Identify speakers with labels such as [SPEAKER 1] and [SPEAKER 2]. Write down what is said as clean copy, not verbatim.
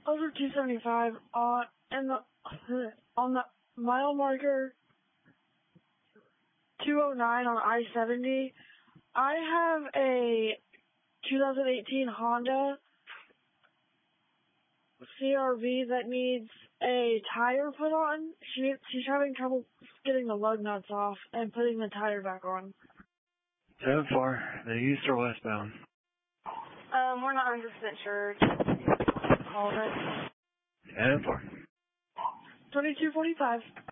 [SPEAKER 1] over 275 on the mile marker 209 on I-70. I have a 2018 Honda CRV that needs a tire put on. She's having trouble getting the lug nuts off and putting the tire back on.
[SPEAKER 2] 7-4, the east or westbound?
[SPEAKER 1] We're not 100% sure. Call it.
[SPEAKER 2] 7-4.
[SPEAKER 1] 2245.